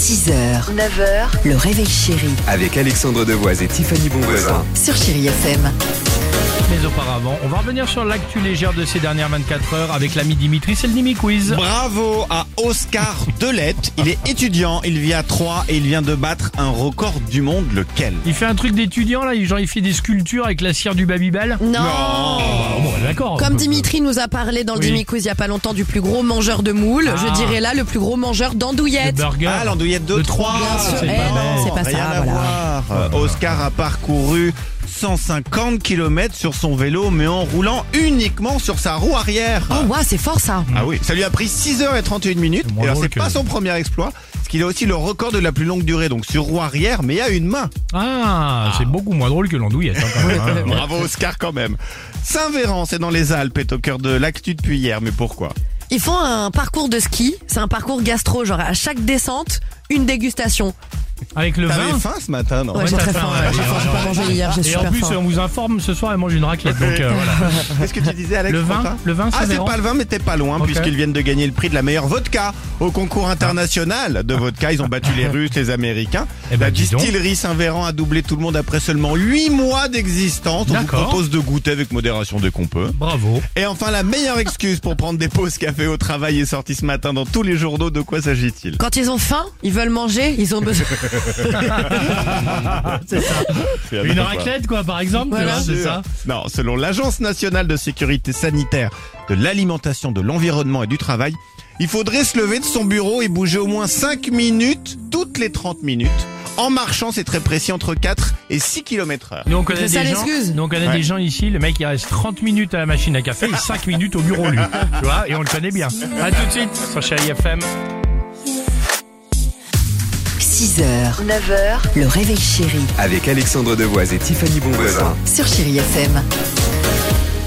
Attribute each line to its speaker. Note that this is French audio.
Speaker 1: 6h, 9h, le réveil chéri
Speaker 2: Avec Alexandre Devoise et Tiffany Bonvoisin.
Speaker 1: sur Chéri FM.
Speaker 3: Mais auparavant, on va revenir sur l'actu légère de ces dernières 24 heures avec l'ami Dimitri, c'est le Dimi Quiz.
Speaker 4: Bravo à Oscar Delette. Il est étudiant, il vit à Troyes et il vient de battre un record du monde. Lequel?
Speaker 3: Il fait un truc d'étudiant là, genre il fait des sculptures avec la cire du Babybel.
Speaker 5: Non.
Speaker 3: Bon, d'accord.
Speaker 5: Comme Dimitri nous a parlé dans le
Speaker 3: Oui.
Speaker 5: Dimi Quiz il y a pas longtemps du plus gros mangeur de moules,
Speaker 3: Ah.
Speaker 5: je dirais là le plus gros mangeur
Speaker 3: Le
Speaker 5: d'andouillettes.
Speaker 3: burger.
Speaker 4: Ah, l'andouillette de
Speaker 3: De
Speaker 4: Troyes.
Speaker 3: Troyes,
Speaker 5: Bien sûr.
Speaker 3: c'est
Speaker 5: Eh
Speaker 3: pas
Speaker 5: non,
Speaker 3: bête.
Speaker 5: c'est pas
Speaker 4: Rien
Speaker 5: ça,
Speaker 4: à
Speaker 5: voilà.
Speaker 4: voir. Oscar a parcouru 150 km sur son vélo, mais en roulant uniquement sur sa roue arrière.
Speaker 5: Oh ouais, c'est fort ça.
Speaker 4: Ah oui, ça lui a pris 6h31 minutes.
Speaker 3: C'est moins
Speaker 4: Et alors
Speaker 3: drôle
Speaker 4: c'est
Speaker 3: que-
Speaker 4: pas son premier exploit, parce qu'il a aussi le record de la plus longue durée, donc sur roue arrière, mais à une main.
Speaker 3: Ah, c'est beaucoup moins drôle que l'andouillette. Hein, quand même, hein.
Speaker 4: Bravo Oscar quand même. Saint-Véran, c'est dans les Alpes, est au cœur de l'actu depuis hier, mais pourquoi?
Speaker 5: Ils font un parcours de ski, c'est un parcours gastro, genre à chaque descente, une dégustation.
Speaker 3: Avec le
Speaker 4: T'avais
Speaker 3: vin.
Speaker 4: faim ce matin, non?
Speaker 5: Ouais, j'ai
Speaker 3: t'as
Speaker 5: très
Speaker 3: faim,
Speaker 5: faim,
Speaker 3: ouais.
Speaker 5: j'ai pas mangé hier, j'ai
Speaker 3: Et en
Speaker 5: super
Speaker 3: plus,
Speaker 5: faim.
Speaker 3: on vous informe, ce soir, elle mange une raclette. Donc voilà.
Speaker 4: Qu'est-ce que tu disais, Alex?
Speaker 3: Le vin,
Speaker 4: Quentin
Speaker 3: le vin,
Speaker 4: Ah, c'est
Speaker 3: Saint-Véran.
Speaker 4: pas le vin, mais t'es pas loin,
Speaker 3: Ok.
Speaker 4: puisqu'ils viennent de gagner le prix de la meilleure vodka au concours international de vodka. Ils ont battu les Russes, les Américains.
Speaker 3: Eh ben,
Speaker 4: La
Speaker 3: dis donc.
Speaker 4: distillerie Saint-Véran a doublé tout le monde après seulement 8 mois d'existence. On vous
Speaker 3: D'accord.
Speaker 4: propose de goûter avec modération dès qu'on peut.
Speaker 3: Bravo.
Speaker 4: Et enfin, la meilleure excuse pour prendre des pauses café au travail est sortie ce matin dans tous les journaux. De quoi s'agit-il?
Speaker 5: Quand ils ont faim, ils veulent manger, ils ont besoin.
Speaker 3: C'est ça. Une raclette, quoi, par exemple.
Speaker 5: Voilà.
Speaker 3: tu vois, c'est ça.
Speaker 4: Non, selon l'Agence nationale de sécurité sanitaire, de l'alimentation, de l'environnement et du travail, il faudrait se lever de son bureau et bouger au moins 5 minutes toutes les 30 minutes. En marchant, c'est très précis, entre 4 et 6 km/h.
Speaker 3: Nous on connaît
Speaker 5: C'est ça
Speaker 3: des gens.
Speaker 5: l'excuse.
Speaker 3: Nous on connaît
Speaker 4: Ouais.
Speaker 3: des gens ici. Le mec il reste 30 minutes à la machine à café et 5 minutes au bureau lui. Tu vois, et on le connaît bien. À tout de suite sur Chéri FM.
Speaker 1: 6h, 9h, le réveil chéri
Speaker 2: Avec Alexandre Devoise et Tiffany Bonvoisin.
Speaker 1: sur Chéri FM.